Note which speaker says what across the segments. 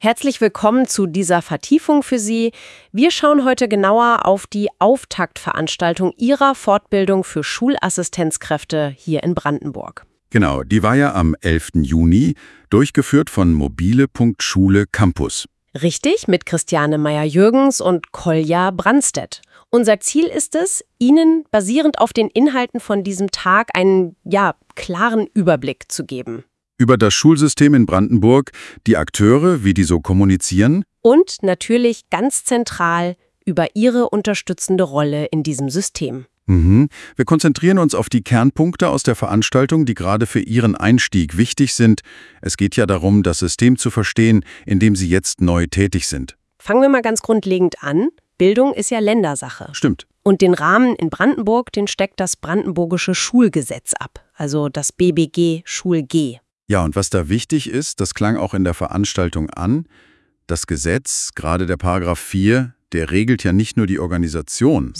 Speaker 1: Herzlich willkommen zu dieser Vertiefung für Sie. Wir schauen heute genauer auf die Auftaktveranstaltung Ihrer Fortbildung für Schulassistenzkräfte hier in Brandenburg.
Speaker 2: Genau, die war ja am 11. Juni, durchgeführt von Mobile.Schule Campus.
Speaker 1: Richtig, mit Christiane Meyer-Jürgens und Kolja Brandstedt. Unser Ziel ist es, Ihnen basierend auf den Inhalten von diesem Tag einen, klaren Überblick zu geben.
Speaker 2: Über das Schulsystem in Brandenburg, die Akteure, wie die so kommunizieren.
Speaker 1: Und natürlich ganz zentral über Ihre unterstützende Rolle in diesem System.
Speaker 2: Wir konzentrieren uns auf die Kernpunkte aus der Veranstaltung, die gerade für Ihren Einstieg wichtig sind. Es geht ja darum, das System zu verstehen, in dem Sie jetzt neu tätig sind.
Speaker 1: Fangen wir mal ganz grundlegend an. Bildung ist ja Ländersache.
Speaker 2: Stimmt.
Speaker 1: Und den Rahmen in Brandenburg, den steckt das Brandenburgische Schulgesetz ab, also das BBG Schul G.
Speaker 2: Ja, und was da wichtig ist, das klang auch in der Veranstaltung an, das Gesetz, gerade der Paragraph 4, der regelt ja nicht nur die Organisation,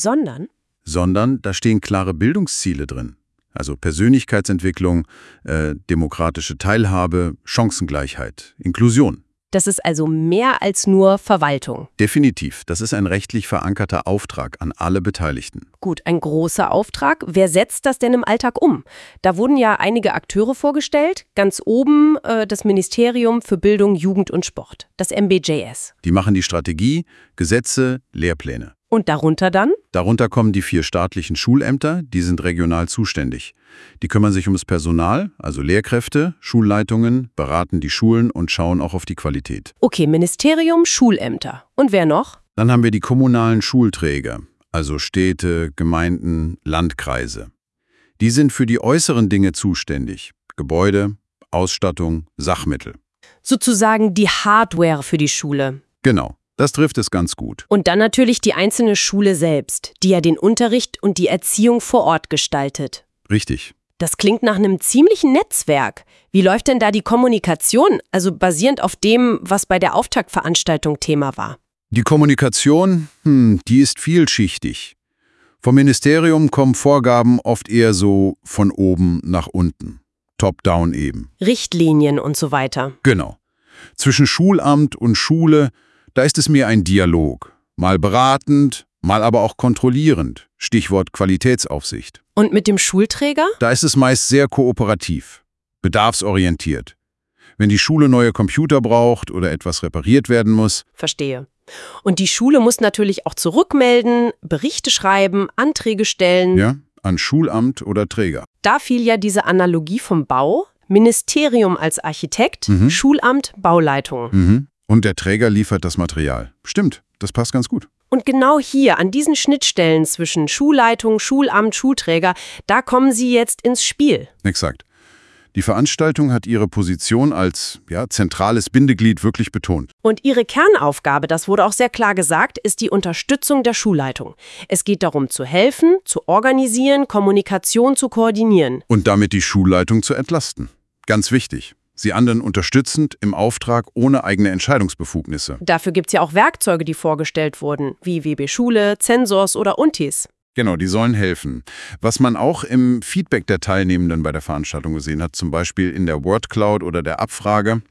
Speaker 2: sondern da stehen klare Bildungsziele drin. Also Persönlichkeitsentwicklung, demokratische Teilhabe, Chancengleichheit, Inklusion.
Speaker 1: Das ist also mehr als nur Verwaltung.
Speaker 2: Definitiv. Das ist ein rechtlich verankerter Auftrag an alle Beteiligten.
Speaker 1: Gut, ein großer Auftrag. Wer setzt das denn im Alltag um? Da wurden ja einige Akteure vorgestellt. Ganz oben das Ministerium für Bildung, Jugend und Sport, das MBJS.
Speaker 2: Die machen die Strategie, Gesetze, Lehrpläne.
Speaker 1: Und darunter dann?
Speaker 2: Darunter kommen die 4 staatlichen Schulämter, die sind regional zuständig. Die kümmern sich ums Personal, also Lehrkräfte, Schulleitungen, beraten die Schulen und schauen auch auf die Qualität.
Speaker 1: Okay, Ministerium, Schulämter. Und wer noch?
Speaker 2: Dann haben wir die kommunalen Schulträger, also Städte, Gemeinden, Landkreise. Die sind für die äußeren Dinge zuständig. Gebäude, Ausstattung, Sachmittel.
Speaker 1: Sozusagen die Hardware für die Schule.
Speaker 2: Genau. Das trifft es ganz gut.
Speaker 1: Und dann natürlich die einzelne Schule selbst, die ja den Unterricht und die Erziehung vor Ort gestaltet.
Speaker 2: Richtig.
Speaker 1: Das klingt nach einem ziemlichen Netzwerk. Wie läuft denn da die Kommunikation, also basierend auf dem, was bei der Auftaktveranstaltung Thema war?
Speaker 2: Die Kommunikation, die ist vielschichtig. Vom Ministerium kommen Vorgaben oft eher so von oben nach unten. Top-down eben.
Speaker 1: Richtlinien und so weiter.
Speaker 2: Genau. Zwischen Schulamt und Schule, da ist es mehr ein Dialog. Mal beratend, mal aber auch kontrollierend. Stichwort Qualitätsaufsicht.
Speaker 1: Und mit dem Schulträger?
Speaker 2: Da ist es meist sehr kooperativ, bedarfsorientiert. Wenn die Schule neue Computer braucht oder etwas repariert werden muss.
Speaker 1: Verstehe. Und die Schule muss natürlich auch zurückmelden, Berichte schreiben, Anträge stellen.
Speaker 2: Ja, an Schulamt oder Träger.
Speaker 1: Da fiel ja diese Analogie vom Bau. Ministerium als Architekt, Schulamt, Bauleitung.
Speaker 2: Und der Träger liefert das Material. Stimmt, das passt ganz gut.
Speaker 1: Und genau hier, an diesen Schnittstellen zwischen Schulleitung, Schulamt, Schulträger, da kommen Sie jetzt ins Spiel.
Speaker 2: Exakt. Die Veranstaltung hat ihre Position als zentrales Bindeglied wirklich betont.
Speaker 1: Und Ihre Kernaufgabe, das wurde auch sehr klar gesagt, ist die Unterstützung der Schulleitung. Es geht darum, zu helfen, zu organisieren, Kommunikation zu koordinieren.
Speaker 2: Und damit die Schulleitung zu entlasten. Ganz wichtig. Sie anderen unterstützend im Auftrag ohne eigene Entscheidungsbefugnisse.
Speaker 1: Dafür gibt es ja auch Werkzeuge, die vorgestellt wurden, wie WB Schule, Zensors oder Untis.
Speaker 2: Genau, die sollen helfen. Was man auch im Feedback der Teilnehmenden bei der Veranstaltung gesehen hat, zum Beispiel in der Wordcloud oder der Abfrage,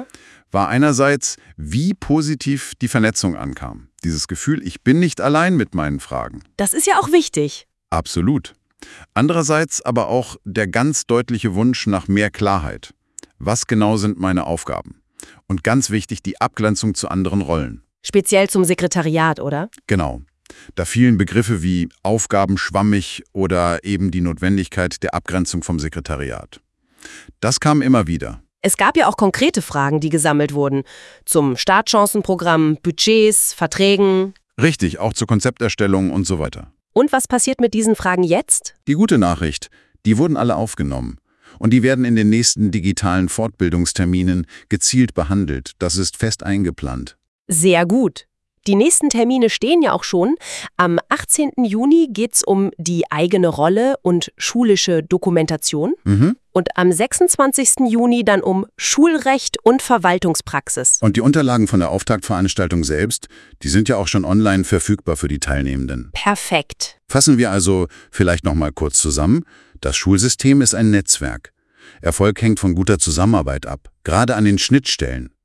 Speaker 2: war einerseits, wie positiv die Vernetzung ankam. Dieses Gefühl, ich bin nicht allein mit meinen Fragen.
Speaker 1: Das ist ja auch wichtig.
Speaker 2: Absolut. Andererseits aber auch der ganz deutliche Wunsch nach mehr Klarheit. Was genau sind meine Aufgaben? Und ganz wichtig, die Abgrenzung zu anderen Rollen.
Speaker 1: Speziell zum Sekretariat, oder?
Speaker 2: Genau. Da fielen Begriffe wie Aufgaben schwammig oder eben die Notwendigkeit der Abgrenzung vom Sekretariat. Das kam immer wieder.
Speaker 1: Es gab ja auch konkrete Fragen, die gesammelt wurden. Zum Startchancenprogramm, Budgets, Verträgen.
Speaker 2: Richtig, auch zur Konzepterstellung und so weiter.
Speaker 1: Und was passiert mit diesen Fragen jetzt?
Speaker 2: Die gute Nachricht, die wurden alle aufgenommen. Und die werden in den nächsten digitalen Fortbildungsterminen gezielt behandelt. Das ist fest eingeplant.
Speaker 1: Sehr gut. Die nächsten Termine stehen ja auch schon. Am 18. Juni geht es um die eigene Rolle und schulische Dokumentation. Und am 26. Juni dann um Schulrecht und Verwaltungspraxis.
Speaker 2: Und die Unterlagen von der Auftaktveranstaltung selbst, die sind ja auch schon online verfügbar für die Teilnehmenden.
Speaker 1: Perfekt.
Speaker 2: Fassen wir also vielleicht noch mal kurz zusammen. Das Schulsystem ist ein Netzwerk. Erfolg hängt von guter Zusammenarbeit ab, gerade an den Schnittstellen.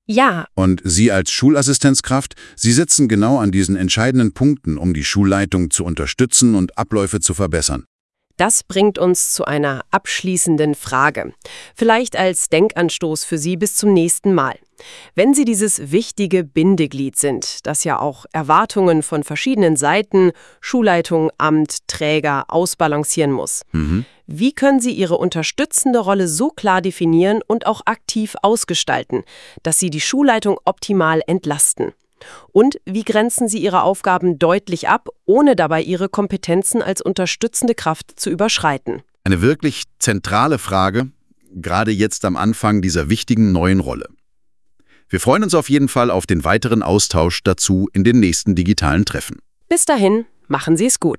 Speaker 1: Ja.
Speaker 2: Und Sie als Schulassistenzkraft, Sie sitzen genau an diesen entscheidenden Punkten, um die Schulleitung zu unterstützen und Abläufe zu verbessern.
Speaker 1: Das bringt uns zu einer abschließenden Frage. Vielleicht als Denkanstoß für Sie bis zum nächsten Mal. Wenn Sie dieses wichtige Bindeglied sind, das ja auch Erwartungen von verschiedenen Seiten, Schulleitung, Amt, Träger ausbalancieren muss, wie können Sie Ihre unterstützende Rolle so klar definieren und auch aktiv ausgestalten, dass Sie die Schulleitung optimal entlasten? Und wie grenzen Sie Ihre Aufgaben deutlich ab, ohne dabei Ihre Kompetenzen als unterstützende Kraft zu überschreiten?
Speaker 2: Eine wirklich zentrale Frage, gerade jetzt am Anfang dieser wichtigen neuen Rolle. Wir freuen uns auf jeden Fall auf den weiteren Austausch dazu in den nächsten digitalen Treffen.
Speaker 1: Bis dahin, machen Sie es gut.